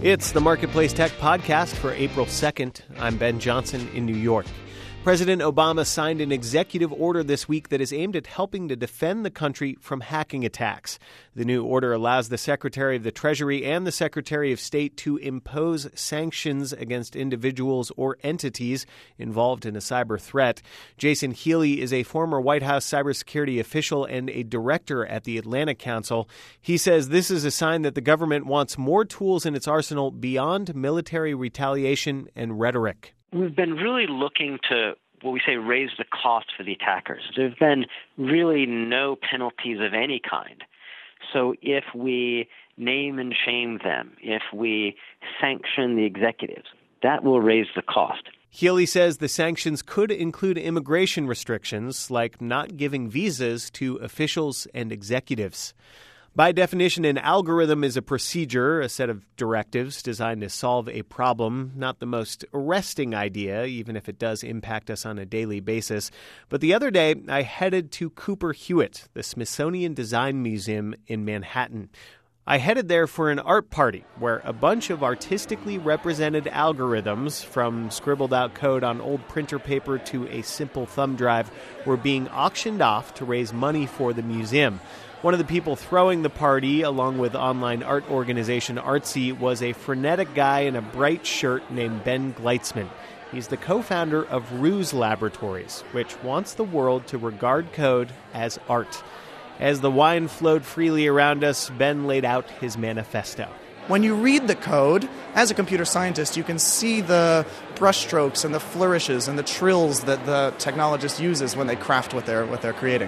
It's the Marketplace Tech Podcast for April 2nd. I'm Ben Johnson in New York. President Obama signed an executive order this week that is aimed at helping to defend the country from hacking attacks. The new order allows the Secretary of the Treasury and the Secretary of State to impose sanctions against individuals or entities involved in a cyber threat. Jason Healy is a former White House cybersecurity official and a director at the Atlantic Council. He says this is a sign that the government wants more tools in its arsenal beyond military retaliation and rhetoric. We've been really looking to, what we say, raise the cost for the attackers. There's been really no penalties of any kind. So if we name and shame them, if we sanction the executives, that will raise the cost. Healy says the sanctions could include immigration restrictions, like not giving visas to officials and executives. By definition, an algorithm is a procedure, a set of directives designed to solve a problem. Not the most arresting idea, even if it does impact us on a daily basis. But the other day, I headed to Cooper Hewitt, the Smithsonian Design Museum in Manhattan. I headed there for an art party where a bunch of artistically represented algorithms, from scribbled out code on old printer paper to a simple thumb drive, were being auctioned off to raise money for the museum. One of the people throwing the party, along with online art organization Artsy, was a frenetic guy in a bright shirt named Ben Gleitzman. He's the co-founder of Ruse Laboratories, which wants the world to regard code as art. As the wine flowed freely around us, Ben laid out his manifesto. When you read the code, as a computer scientist, you can see the brushstrokes and the flourishes and the trills that the technologist uses when they craft what they're creating.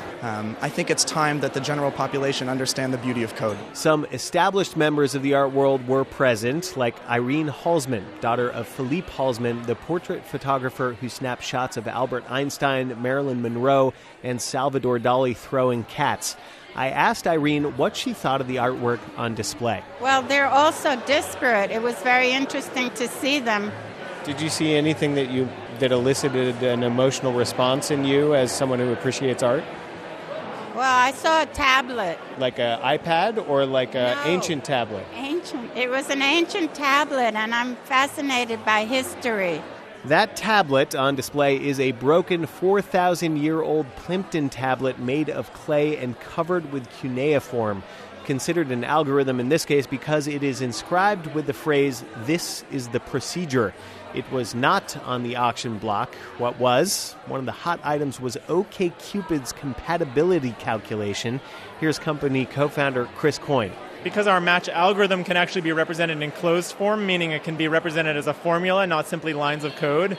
I think it's time that the general population understand the beauty of code. Some established members of the art world were present, like Irene Halsman, daughter of Philippe Halsman, the portrait photographer who snapped shots of Albert Einstein, Marilyn Monroe, and Salvador Dali throwing cats. I asked Irene what she thought of the artwork on display. Well, they're all so disparate. It was very interesting to see them. Did you see anything that elicited an emotional response in you as someone who appreciates art? Well, I saw a tablet. Like an iPad or like an ancient tablet? Ancient. It was an ancient tablet, and I'm fascinated by history. That tablet on display is a broken 4,000-year-old Plimpton tablet made of clay and covered with cuneiform, considered an algorithm in this case because it is inscribed with the phrase, "This is the procedure." It was not on the auction block. What was? One of the hot items was OkCupid's compatibility calculation. Here's company co-founder Chris Coyne. Because our match algorithm can actually be represented in closed form, meaning it can be represented as a formula, not simply lines of code,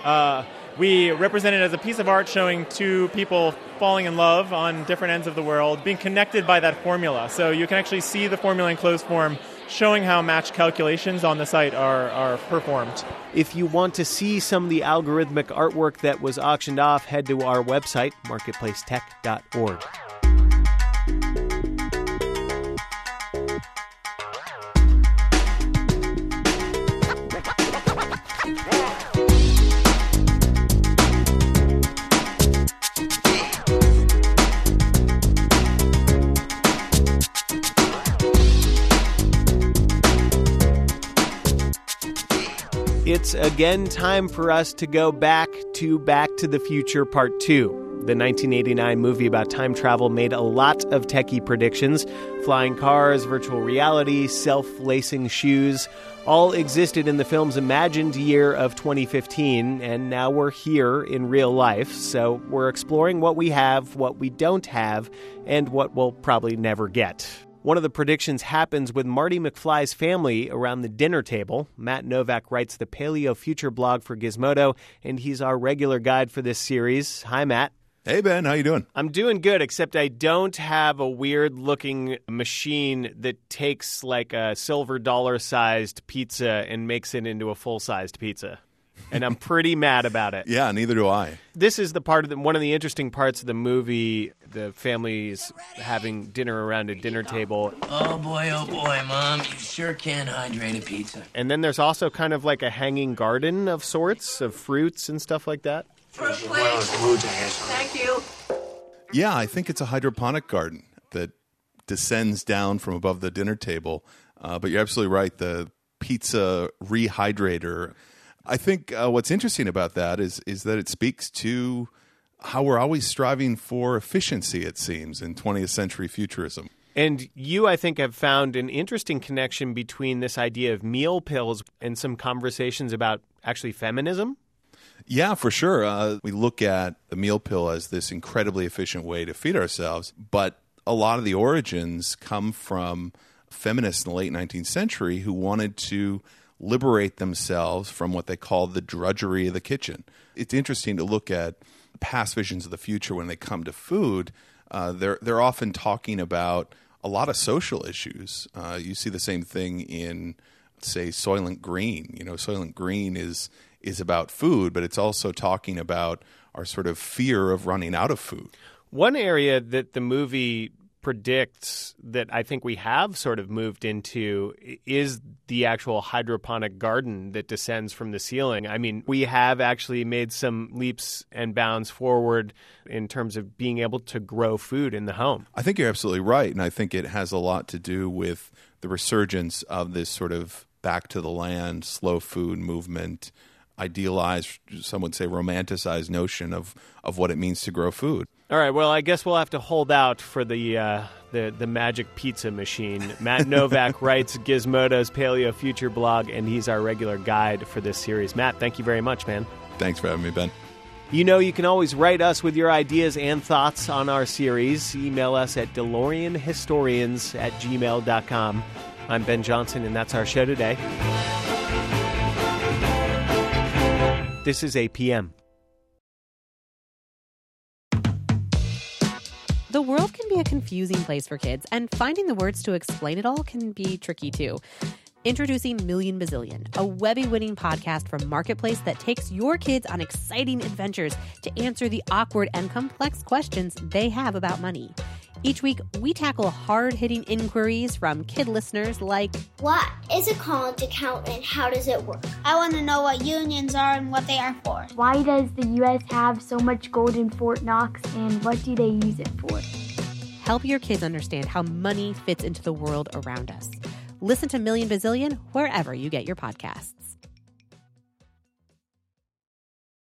we represent it as a piece of art showing two people falling in love on different ends of the world, being connected by that formula. So you can actually see the formula in closed form, showing how match calculations on the site are performed. If you want to see some of the algorithmic artwork that was auctioned off, head to our website, marketplacetech.org. It's again time for us to go back to the Future Part 2. The 1989 movie about time travel made a lot of techie predictions. Flying cars, virtual reality, self-lacing shoes, all existed in the film's imagined year of 2015, and now we're here in real life. So we're exploring what we have, what we don't have, and what we'll probably never get. One of the predictions happens with Marty McFly's family around the dinner table. Matt Novak writes the Paleo Future blog for Gizmodo, and he's our regular guide for this series. Hi, Matt. Hey, Ben. How you doing? I'm doing good, except I don't have a weird-looking machine that takes like a silver dollar-sized pizza and makes it into a full-sized pizza. And I'm pretty mad about it. Yeah, neither do I. This is the part of one of the interesting parts of the movie. The family's having dinner around a dinner table. Oh boy, Mom, you sure can hydrate a pizza. And then there's also kind of like a hanging garden of sorts, of fruits and stuff like that. Thank you. Yeah, I think it's a hydroponic garden that descends down from above the dinner table. But you're absolutely right. The pizza rehydrator. I think what's interesting about that is that it speaks to how we're always striving for efficiency, it seems, in 20th century futurism. And you, I think, have found an interesting connection between this idea of meal pills and some conversations about actually feminism. Yeah, for sure. We look at the meal pill as this incredibly efficient way to feed ourselves, but a lot of the origins come from feminists in the late 19th century who wanted to liberate themselves from what they called the drudgery of the kitchen. It's interesting to look at past visions of the future when they come to food. They're often talking about a lot of social issues. You see the same thing in, say, Soylent Green. Soylent Green is about food, but it's also talking about our sort of fear of running out of food. One area that the movie predicts that I think we have sort of moved into is the actual hydroponic garden that descends from the ceiling. I mean, we have actually made some leaps and bounds forward in terms of being able to grow food in the home. I think you're absolutely right, and I think it has a lot to do with the resurgence of this sort of back to the land, slow food movement, idealized, some would say romanticized notion of what it means to grow food. All right, well, I guess we'll have to hold out for the magic pizza machine. Matt Novak writes Gizmodo's Paleo Future blog, and he's our regular guide for this series. Matt, thank you very much, man. Thanks for having me, Ben. You can always write us with your ideas and thoughts on our series. Email us at DeLoreanHistorians@gmail.com. I'm Ben Johnson, and that's our show today. This is APM. The world can be a confusing place for kids, and finding the words to explain it all can be tricky too. Introducing Million Bazillion, a Webby-winning podcast from Marketplace that takes your kids on exciting adventures to answer the awkward and complex questions they have about money. Each week, we tackle hard-hitting inquiries from kid listeners like, what is a college account and how does it work? I want to know what unions are and what they are for. Why does the U.S. have so much gold in Fort Knox and what do they use it for? Help your kids understand how money fits into the world around us. Listen to Million Bazillion wherever you get your podcasts.